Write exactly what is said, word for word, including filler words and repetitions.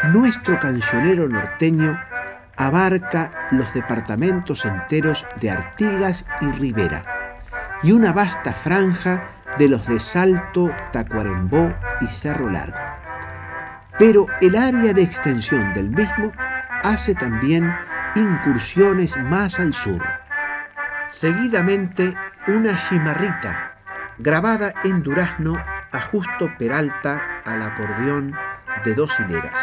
nuestro cancionero norteño abarca los departamentos enteros de Artigas y Rivera y una vasta franja de los de Salto, Tacuarembó y Cerro Largo. Pero el área de extensión del mismo hace también incursiones más al sur. Seguidamente, una chimarrita, grabada en durazno a Justo Peralta al acordeón de dos hileras.